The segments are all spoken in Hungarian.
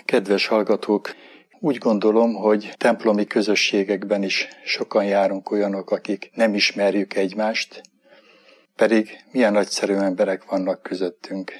Kedves hallgatók, úgy gondolom, hogy templomi közösségekben is sokan járunk olyanok, akik nem ismerjük egymást, pedig milyen nagyszerű emberek vannak közöttünk.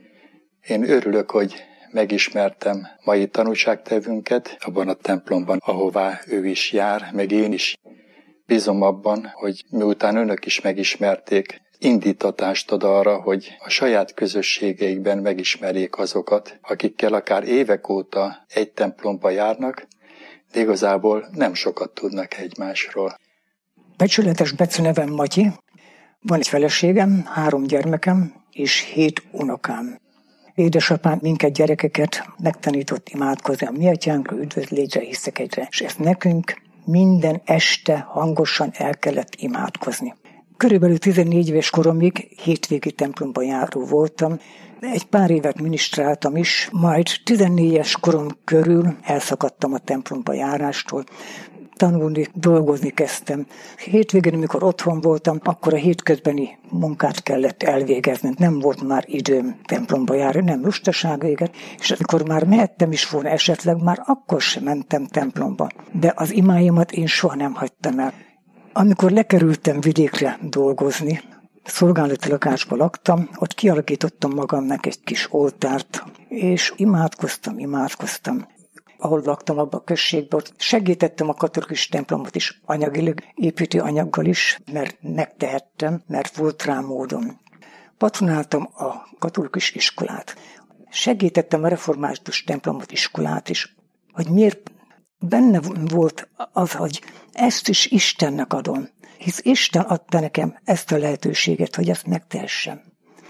Én örülök, hogy megismertem mai tanúságtevőnket abban a templomban, ahová ő is jár, meg én is. Bízom abban, hogy miután önök is megismerték, indítatást ad arra, hogy a saját közösségeikben megismerjék azokat, akikkel akár évek óta egy templomba járnak, de igazából nem sokat tudnak egymásról. Becsületes becenevem Matyi, van egy feleségem, 3 gyermekem és 7 unokám. Édesapám minket gyerekeket megtanított imádkozni a mi atyánkra, üdvözlégyre, hiszek egyre, és ezt nekünk minden este hangosan el kellett imádkozni. Körülbelül 14 éves koromig hétvégi templomba járó voltam, egy pár évet minisztráltam is, majd 14-es korom körül elszakadtam a templomba járástól, tanulni, dolgozni kezdtem. Hétvégén, amikor otthon voltam, akkor a hétközbeni munkát kellett elvégezni. Nem volt már időm templomba járni, nem lustaság véget, és amikor már mehettem is volna esetleg, már akkor sem mentem templomba. De az imáimat én soha nem hagytam el. Amikor lekerültem vidékre dolgozni, szolgálati lakásba laktam, ott kialakítottam magamnak egy kis oltárt, és imádkoztam. Ahol laktam, abban a községben, ott segítettem a katolikus templomot is anyagilag, építő anyaggal is, mert megtehettem, mert volt rá módom. Patronáltam a katolikus iskolát. Segítettem a református templomot, iskolát is, hogy miért benne volt az, hogy ezt is Istennek adom, hisz Isten adta nekem ezt a lehetőséget, hogy ezt megtehessem.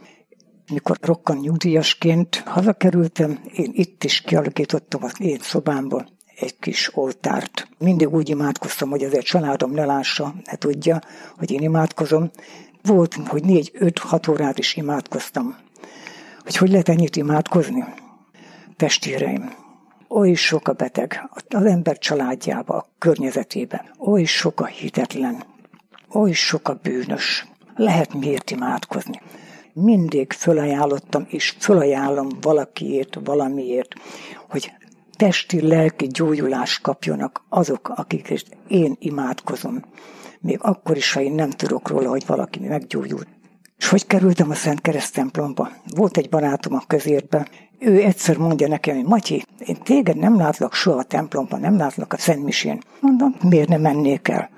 Mikor rokkan nyugdíjasként hazakerültem, én itt is kialakítottam az én szobámban egy kis oltárt. Mindig úgy imádkoztam, hogy azért családom ne lássa, ne tudja, hogy én imádkozom. Volt, hogy 4-5-6 órát is imádkoztam. Hogy lehet ennyit imádkozni? Testvéreim, oly sok a beteg az ember családjába, a környezetében. Oly sok a hitetlen, oly sok a bűnös. Lehet miért imádkozni? Mindig fölajánlottam, és fölajánlom valakiért, valamiért, hogy testi-lelki gyógyulást kapjanak azok, akikért én imádkozom. Még akkor is, ha én nem tudok róla, hogy valaki meggyógyult. És hogy kerültem a Szent Kereszt templomba? Volt egy barátom a közértben. Ő egyszer mondja nekem, hogy Matyi, én téged nem látlak soha a templomban, nem látlak a Szentmisén. Mondom, miért nem mennék el?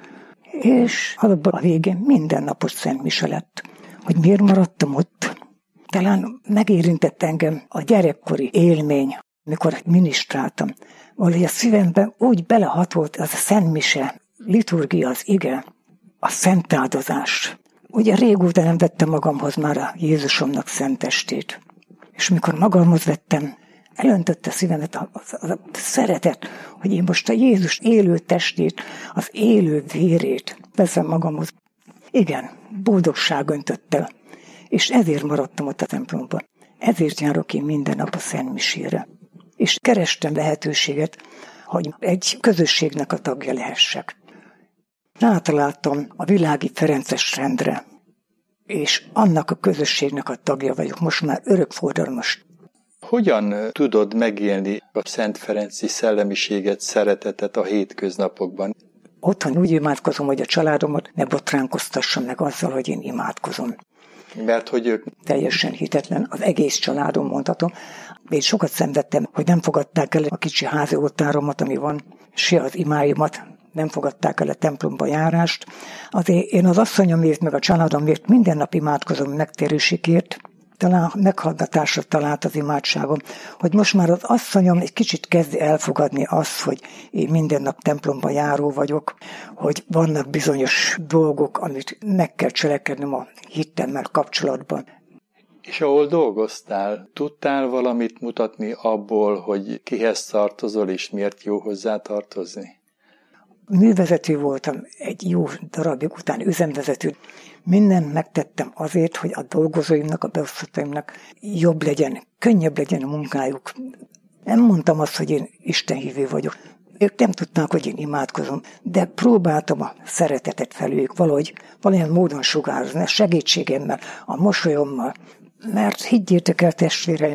És alapból a végén mindennapos Szentmise lett. Hogy miért maradtam ott? Talán megérintett engem a gyerekkori élmény, mikor minisztráltam. Valahogy a szívemben úgy belehatolt az a Szentmise, liturgia, az ige, a szentáldozás. Ugye régóta nem vettem magamhoz már a Jézusomnak szent testét. És mikor magamhoz vettem, elöntötte a szívemet a szeretet, hogy én most a Jézus élő testét, az élő vérét veszem magamhoz. Igen, boldogság öntött el, és ezért maradtam ott a templomban. Ezért járok én minden nap a Szentmisére. És kerestem lehetőséget, hogy egy közösségnek a tagja lehessek. Rátaláltam a világi ferences rendre, és annak a közösségnek a tagja vagyok, most már örökforradalmas. Hogyan tudod megélni a Szent Ferenci szellemiséget, szeretetet a hétköznapokban? Otthon úgy imádkozom, hogy a családomat ne botránkoztassam meg azzal, hogy én imádkozom. Mert hogy ők teljesen hitetlen, az egész családom mondhatom. Én sokat szenvedtem, hogy nem fogadták el a kicsi házi oltáromat, ami van, se az imáimat, nem fogadták el a templomba járást. Azért én az asszonyomért, meg a családomért minden nap imádkozom megtérőségért, talán meghallgatásra talált az imádságom, hogy most már az asszonyom egy kicsit kezdi elfogadni azt, hogy én minden nap templomba járó vagyok, hogy vannak bizonyos dolgok, amit meg kell cselekednem a hitemmel kapcsolatban. És ahol dolgoztál, tudtál valamit mutatni abból, hogy kihez tartozol, és miért jó hozzá tartozni? Művezető voltam egy jó darabig, után üzemvezető. Mindent megtettem azért, hogy a dolgozóimnak, a beosztottaimnak jobb legyen, könnyebb legyen a munkájuk. Nem mondtam azt, hogy én istenhívő vagyok. Ők nem tudták, hogy én imádkozom, de próbáltam a szeretetet felőjük valahogy valamilyen módon sugározni, a segítségemmel, a mosolyommal. Mert higgyétek el, testvéreim,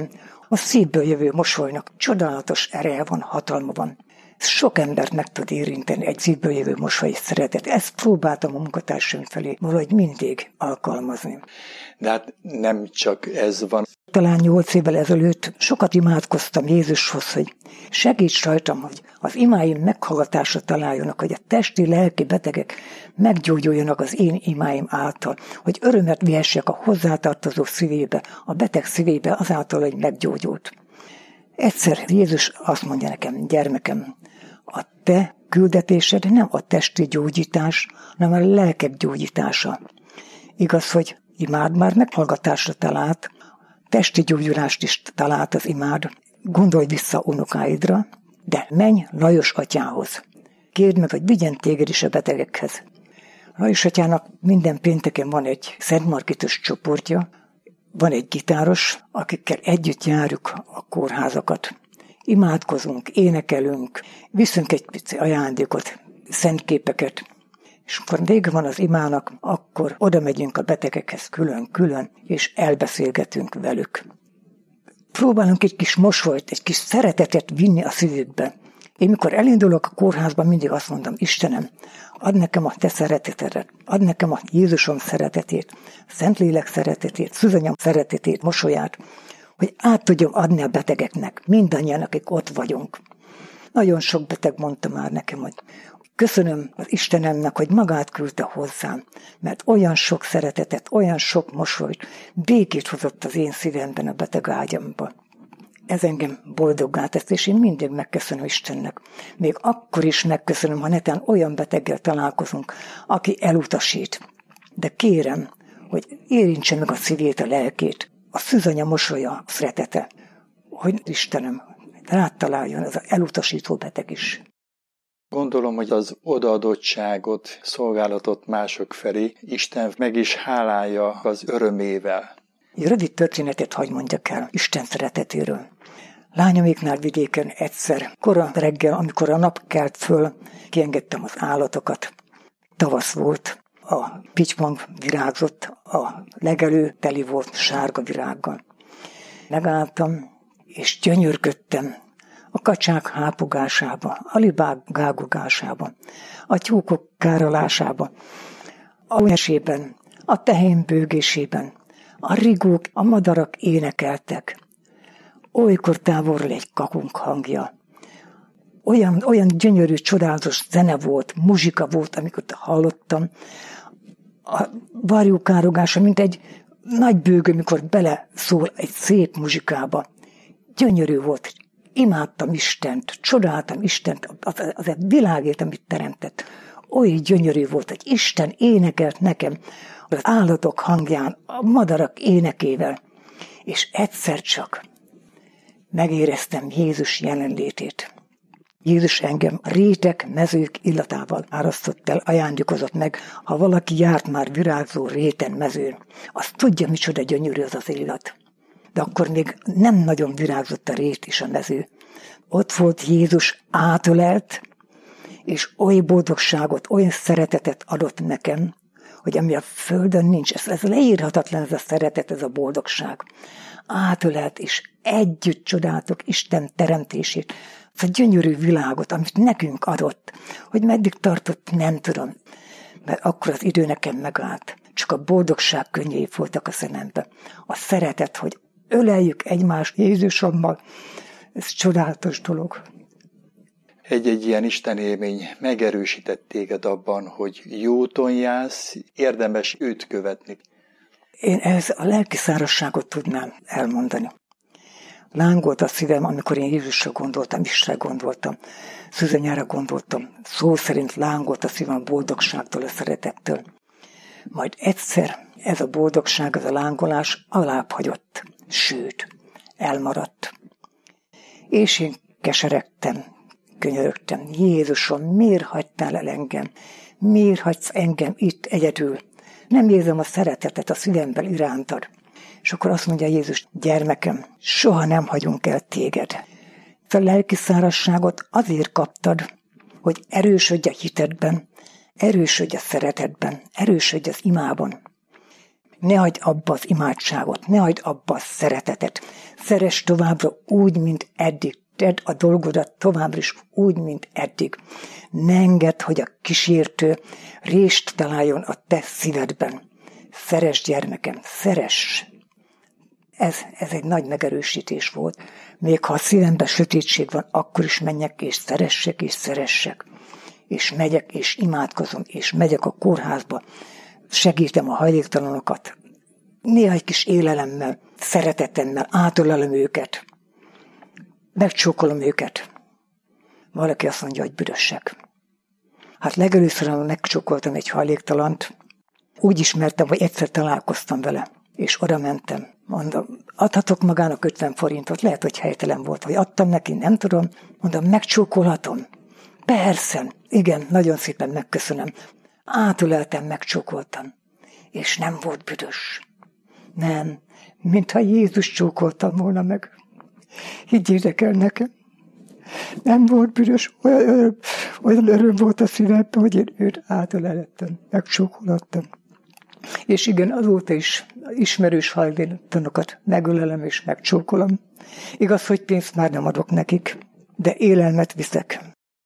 A szívből jövő mosolynak csodálatos ereje van, hatalma van. Sok embert meg tud érinteni egy szívből jövő mosoly és szeretet. Ezt próbáltam a munkatársaim felé valahogy mindig alkalmazni. De hát nem csak ez van. Talán 8 évvel ezelőtt sokat imádkoztam Jézushoz, hogy segíts rajtam, hogy az imáim meghallgatásra találjanak, hogy a testi, lelki betegek meggyógyuljanak az én imáim által, hogy örömet vihessek a hozzátartozó szívébe, a beteg szívébe azáltal, hogy meggyógyult. Egyszer Jézus azt mondja nekem, gyermekem, a te küldetésed nem a testi gyógyítás, hanem a lelkek gyógyítása. Igaz, hogy imád már meghallgatásra talált, testi gyógyulást is talált az imád. Gondolj vissza unokáidra, de menj Lajos atyához. Kérd meg, hogy vigyen téged is a betegekhez. Lajos atyának minden pénteken van egy szentmarkitos csoportja, van egy gitáros, akikkel együtt járjuk a kórházakat. Imádkozunk, énekelünk, viszünk egy pici ajándékot, szentképeket. És amikor vége van az imának, akkor oda megyünk a betegekhez külön-külön, és elbeszélgetünk velük. Próbálunk egy kis mosolyt, egy kis szeretetet vinni a szívükbe. Én mikor elindulok a kórházban, mindig azt mondom, Istenem, add nekem a te szeretetedet, add nekem a Jézusom szeretetét, Szentlélek szeretetét, Szűzanyám szeretetét, mosolyát, hogy át tudjam adni a betegeknek, mindannyian, akik ott vagyunk. Nagyon sok beteg mondta már nekem, hogy köszönöm az Istenemnek, hogy magát küldte hozzám, mert olyan sok szeretetet, olyan sok mosolyt, békét hozott az én szívemben, a beteg ágyamban. Ez engem boldoggá tesz, és én mindig megköszönöm Istennek. Még akkor is megköszönöm, ha netán olyan beteggel találkozunk, aki elutasít. De kérem, hogy érintse meg a szívét, a lelkét, a szűzanya mosolya, a szeretete, hogy Istenem, rád találjon az elutasító beteg is. Gondolom, hogy az odaadottságot, szolgálatot mások felé Isten meg is hálálja az örömével. Egy rövid történetet hagy mondjak el Isten szeretetéről. Lányoméknál vidéken egyszer, kora reggel, amikor a nap kelt föl, kiengedtem az állatokat. Tavasz volt, a pitypang virágzott, a legelő teli volt sárga virággal. Megálltam, és gyönyörködtem a kacsák hápogásába, a libák gágogásába, a tyúkok károlásába, a mesében, a tehén bőgésében, a rigók, a madarak énekeltek. Olykor távolról egy kakunk hangja. Olyan gyönyörű, csodálatos zene volt, muzsika volt, amikor hallottam. A varjú károgása, mint egy nagy bőgő, mikor beleszól egy szép muzsikába. Gyönyörű volt. Imádtam Istent, csodáltam Istent, az a világért, amit teremtett. Oly gyönyörű volt, hogy Isten énekelt nekem az állatok hangján, a madarak énekével. És egyszer csak megéreztem Jézus jelenlétét. Jézus engem rétek, mezők illatával árasztott el, ajándékozott meg. Ha valaki járt már virágzó réten, mezőn, az tudja, micsoda gyönyörű az az illat. De akkor még nem nagyon virágzott a rét és a mező. Ott volt Jézus, átölelt, és oly boldogságot, olyan szeretetet adott nekem, hogy ami a földön nincs, ez leírhatatlan, ez a szeretet, ez a boldogság. Átölelt, és együtt csodáltuk Isten teremtését, ez a gyönyörű világot, amit nekünk adott, hogy meddig tartott, nem tudom, mert akkor az idő nekem megállt. Csak a boldogság könnyei voltak a szemembe. A szeretet, hogy öleljük egymást Jézusommal, ez csodálatos dolog. Egy ilyen Isten élmény megerősített téged abban, hogy jó úton jársz, érdemes őt követni. Én ehhez a lelki szárazságot tudnám elmondani. Lángolt a szívem, amikor én Jézusra gondoltam, Istenre gondoltam, Szűzanyára gondoltam. Szó szerint lángolt a szívem a boldogságtól, a szeretettől. Majd egyszer ez a boldogság, ez a lángolás alább hagyott, sőt, elmaradt. És én keseregtem, könyörögtem. Jézusom, miért hagytál el engem? Miért hagysz engem itt egyedül? Nem érzem a szeretetet a szívemben irántad. És akkor azt mondja Jézus, gyermekem, soha nem hagyunk el téged. A lelki szárazságot azért kaptad, hogy erősödj a hitedben, erősödj a szeretetben, erősödj az imában. Ne hagyd abba az imádságot, ne hagyd abba a szeretetet. Szeress továbbra úgy, mint eddig. Tedd a dolgodat továbbra is úgy, mint eddig. Ne engedd, hogy a kísértő rést találjon a te szívedben. Szeress, gyermekem, szeress! Ez egy nagy megerősítés volt. Még ha a szívemben sötétség van, akkor is menjek, és szeressek. És megyek, és imádkozom, és megyek a kórházba. Segítem a hajléktalanokat. Néha egy kis élelemmel, szeretetemmel átölelem őket. Megcsókolom őket. Valaki azt mondja, hogy büdösek. Hát legelőször megcsókoltam egy hajléktalant. Úgy ismertem, hogy egyszer találkoztam vele. És oda mentem. Mondom, adhatok magának 50 forintot? Lehet, hogy helytelen volt, vagy adtam neki, nem tudom. Mondom, megcsókolhatom? Persze. Igen, nagyon szépen megköszönöm. Átöleltem, megcsókoltam. És nem volt büdös. Nem, mintha Jézus csókoltam volna meg. Higgyétek el nekem. Nem volt büdös, olyan öröm volt a szívemben, hogy én őt átölelettem, megcsókolhattam. És igen, azóta is ismerős hajléktalanokat megölelem és megcsókolom. Igaz, hogy pénzt már nem adok nekik, de élelmet viszek.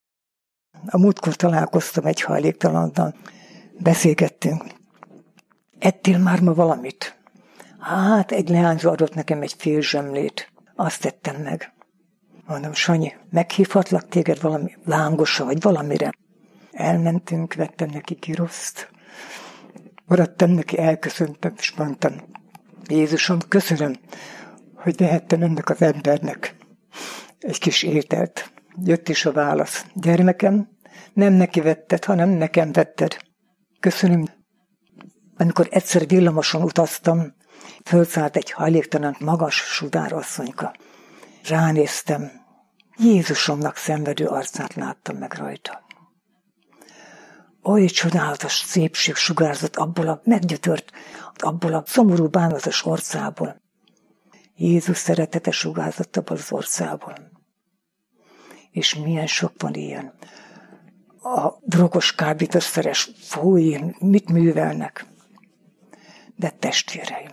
A múltkor találkoztam egy hajléktalannal, beszélgettünk. Ettél már ma valamit? Hát egy leányzó adott nekem egy fél zsemlét. Azt tettem meg. Mondom, Sanyi, meghívhatlak téged valami lángosra, vagy valamire? Elmentünk, vettem neki giroszt. Maradtam neki, elköszöntem, és mondtam, Jézusom, köszönöm, hogy lehettem ennek az embernek egy kis ételt. Jött is a válasz. Gyermekem, nem neki vetted, hanem nekem vetted. Köszönöm. Amikor egyszer villamoson utaztam, fölszállt egy hajléktalan magas sudárasszonyka. Ránéztem, Jézusomnak szenvedő arcát láttam meg rajta. Oly csodálatos szépség sugárzott abból a meggyötört, abból a szomorú bánatos orcából. Jézus szeretete sugárzott abból az orcából. És milyen sok van ilyen. A drogos kábítószeres, fúj, mit művelnek? De testvéreim,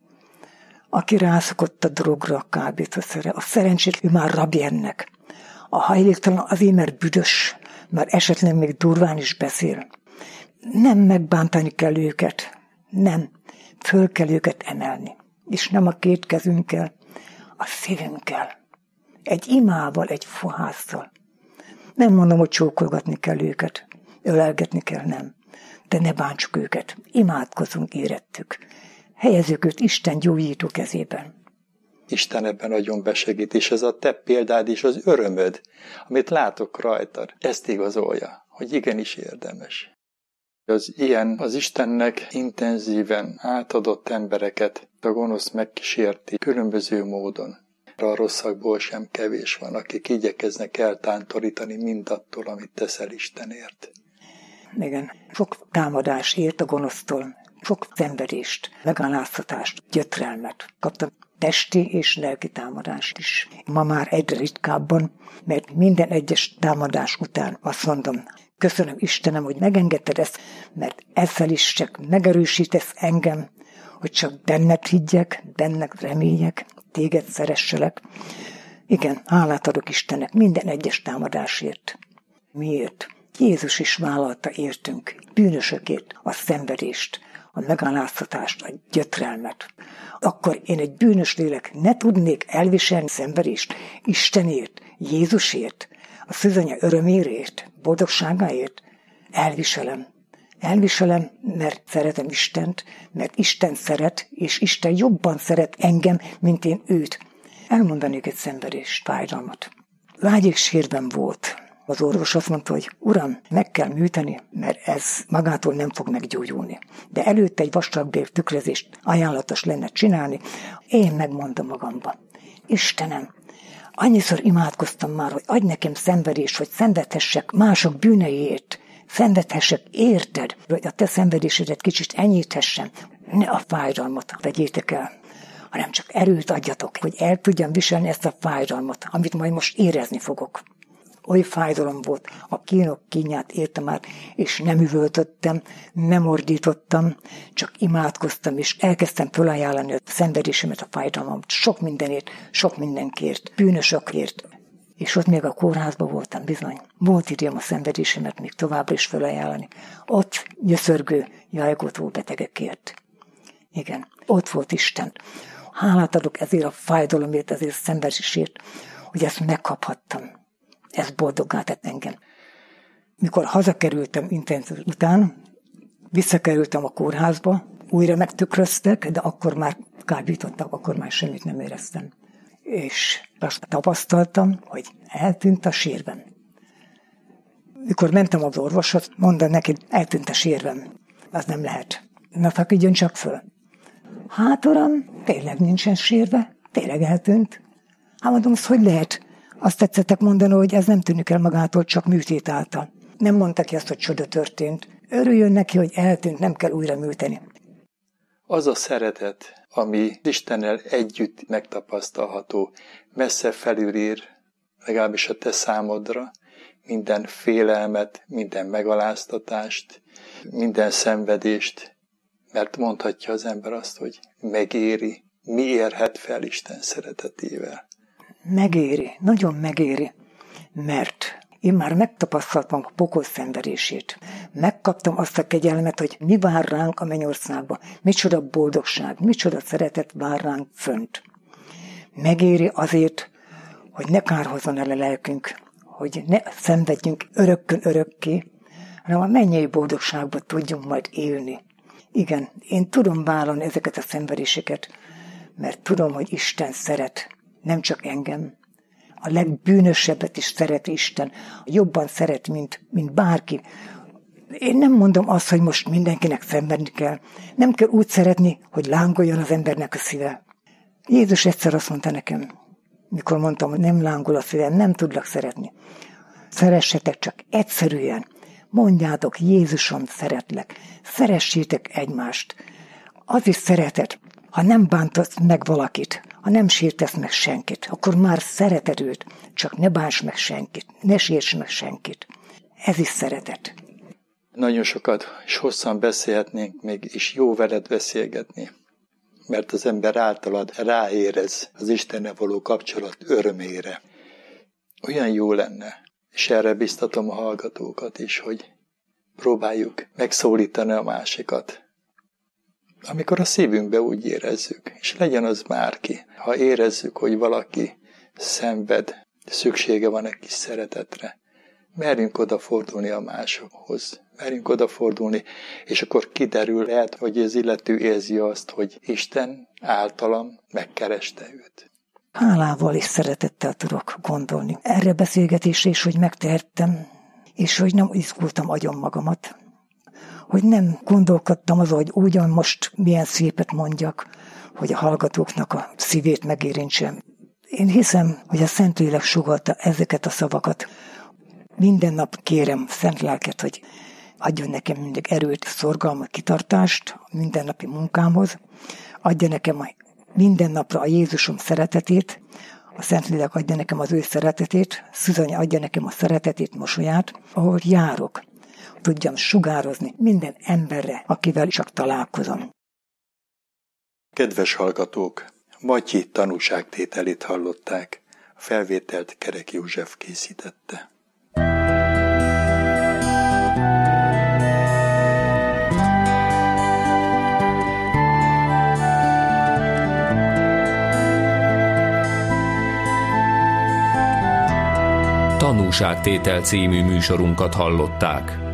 aki rászokott a drogra, a kábítószerre, a szerencsét, ő már rabja ennek. A hajléktalan azért, mert büdös, már esetleg még durván is beszél. Nem megbántani kell őket, nem. Föl kell őket emelni. És nem a két kezünkkel, a szívünkkel. Egy imával, egy fohásszal. Nem mondom, hogy csókolgatni kell őket, ölelgetni kell, nem. De ne bántsuk őket, imádkozzunk érettük. Helyezzük őt Isten gyógyító kezében. Isten ebben nagyon besegít, és ez a te példád is az örömöd, amit látok rajtad. Ezt igazolja, hogy igenis érdemes. Az Istennek intenzíven átadott embereket a gonosz megkísérti különböző módon. A rosszakból sem kevés van, akik igyekeznek eltántorítani mindattól, amit teszel Istenért. Igen, sok támadás ért a gonosztól, sok szenvedést, megaláztatást, gyötrelmet kaptam. Testi és lelki támadást is. Ma már egyre ritkábban, mert minden egyes támadás után azt mondom, köszönöm Istenem, hogy megengedted ezt, mert ezzel is csak megerősítesz engem, hogy csak benned higgyek, benned reméljek, téged szeresselek. Igen, hálát adok Istennek minden egyes támadásért. Miért? Jézus is vállalta értünk, bűnösökét, a szenvedést, a megaláztatást, a gyötrelmet. Akkor én egy bűnös lélek ne tudnék elviselni szenvedést Istenért, Jézusért, a szűzanya örömérért, boldogságáért. Elviselem, mert szeretem Istent, mert Isten szeret, és Isten jobban szeret engem, mint én őt. Elmondanék egy szenvedést, fájdalmat. Lágyéksérben volt. Az orvos azt mondta, hogy Uram, meg kell műteni, mert ez magától nem fog meggyógyulni. De előtte egy vastagbél tükrözést ajánlatos lenne csinálni. Én megmondom magamba. Istenem, annyiszor imádkoztam már, hogy adj nekem szenvedést, hogy szenvedhessek mások bűneiért. Szenvedhessek érted, hogy a te szenvedésedet kicsit enyhíthessen. Ne a fájdalmat vegyétek el, hanem csak erőt adjatok, hogy el tudjam viselni ezt a fájdalmat, amit majd most érezni fogok. Oly fájdalom volt, a kínok kínját értem át, és nem üvöltöttem, nem ordítottam, csak imádkoztam, és elkezdtem fölajánlani a szenvedésemet, a fájdalmamat, sok mindenért, sok mindenkért, bűnösökért. És ott még a kórházban voltam bizony. Volt időm a szenvedésemet még továbbra is fölajánlani. Ott gyöszörgő, jajgótó betegekért. Igen, ott volt Isten. Hálát adok ezért a fájdalomért, ezért a szenvedésért, hogy ezt megkaphattam. Ez boldoggá tett engem. Mikor hazakerültem intenzív után, visszakerültem a kórházba, újra megtükröztek, de akkor már kábítottak, akkor már semmit nem éreztem. És azt tapasztaltam, hogy eltűnt a sérvem. Mikor mentem az orvoshoz, mondta neki, eltűnt a sérvem. Az nem lehet. Na, feküdjön csak föl. Hát, uram, tényleg nincsen sérve, tényleg eltűnt. Hát mondom, hogy lehet? Azt tetszettek mondani, hogy ez nem tűnik el magától, csak műtét által. Nem mondta ki azt, hogy csoda történt. Örüljön neki, hogy eltűnt, nem kell újra műteni. Az a szeretet, ami Istennel együtt megtapasztalható, messze felülír, legalábbis a te számodra, minden félelmet, minden megaláztatást, minden szenvedést, mert mondhatja az ember azt, hogy megéri, mi érhet fel Isten szeretetével. Megéri, nagyon megéri, mert én már megtapasztaltam a pokol szenvedését. Megkaptam azt a kegyelmet, hogy mi vár ránk a mennyországba, micsoda boldogság, micsoda szeretet vár ránk fönt. Megéri azért, hogy ne kárhozzon el a lelkünk, hogy ne szenvedjünk örökkön örökké, hanem a mennyei boldogságban tudjunk majd élni. Igen, én tudom vállalni ezeket a szenvedéseket, mert tudom, hogy Isten szeret, nem csak engem. A legbűnösebbet is szeret Isten, jobban szeret, mint bárki. Én nem mondom azt, hogy most mindenkinek szenvedni kell. Nem kell úgy szeretni, hogy lángoljon az embernek a szíve. Jézus egyszer azt mondta nekem, mikor mondtam, hogy nem lángol a szívem, nem tudlak szeretni. Szeressetek csak egyszerűen. Mondjátok, Jézusom, szeretlek. Szeressétek egymást. Az is szeretet, ha nem bántasz meg valakit, ha nem sértesz meg senkit, akkor már szereted őt, csak ne bánts meg senkit, ne sérts meg senkit. Ez is szeretet. Nagyon sokat és hosszan beszélhetnénk még, és jó veled beszélgetni, mert az ember általad ráérez az Istennel való kapcsolat örömére. Olyan jó lenne, és erre biztatom a hallgatókat is, hogy próbáljuk megszólítani a másikat. Amikor a szívünkbe úgy érezzük, és legyen az bárki, ha érezzük, hogy valaki szenved, szüksége van egy kis szeretetre, merjünk odafordulni a másokhoz, merjünk odafordulni, és akkor kiderül, lehet, hogy az illető érzi azt, hogy Isten általam megkereste őt. Hálával és szeretettel tudok gondolni erre beszélgetésre is, hogy megtehettem, és hogy nem izgultam agyon magamat, hogy nem gondolkodtam azon, hogy ugyan most milyen szépet mondjak, hogy a hallgatóknak a szívét megérintsem. Én hiszem, hogy a Szentlélek sugallta ezeket a szavakat. Minden nap kérem Szent Lelket, hogy adjon nekem mindig erőt, szorgalmat, kitartást a mindennapi munkámhoz, adja nekem minden napra a Jézusom szeretetét, a Szentlélek adja nekem az ő szeretetét, Szűzanya adja nekem a szeretetét, mosolyát, ahol járok, tudjam sugározni minden emberre, akivel csak találkozom. Kedves hallgatók, Matyi tanúságtételét hallották, a felvételt Kerek József készítette. Tanúságtétel című műsorunkat hallották.